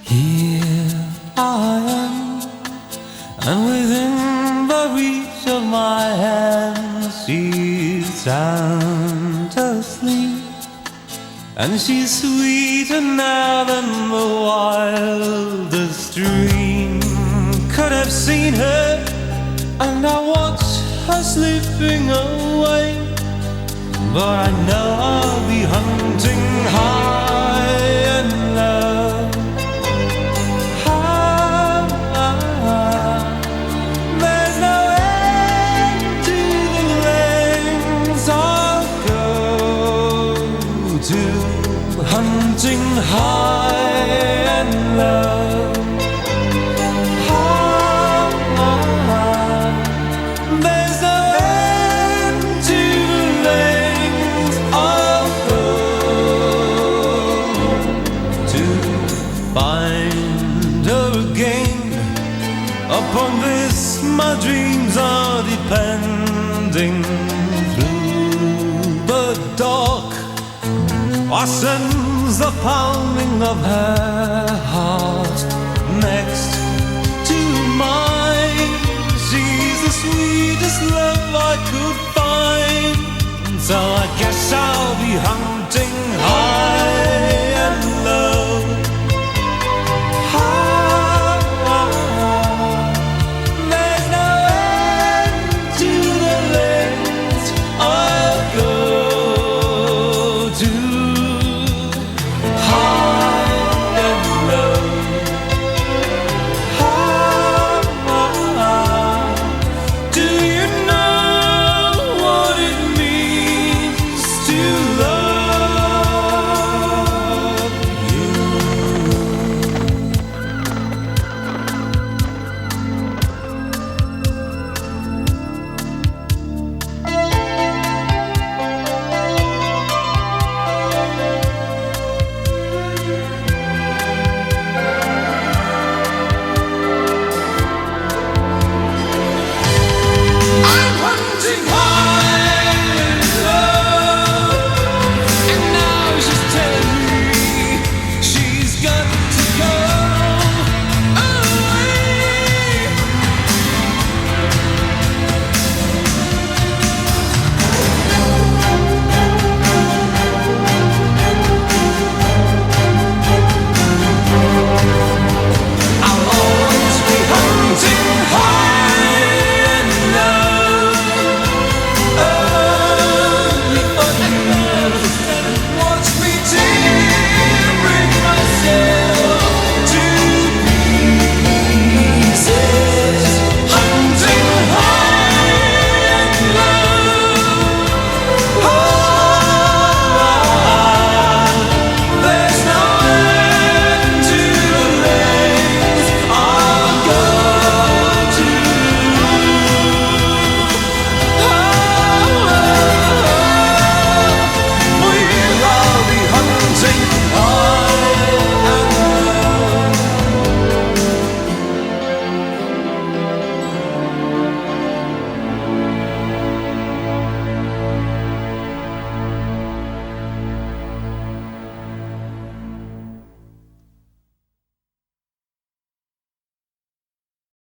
Here I am, and within the reach of my hand, she's sound asleep, and she's sweeter now than the wildest dream could have seen her. And I watch her slipping away, but I know I'll be hunting high and low. There's no end to the lengths I'll go to, hunting high and low. There's no end to the lengths I'll go to find her again. Upon this my dreams are depending. Through the dark I sense the pounding of her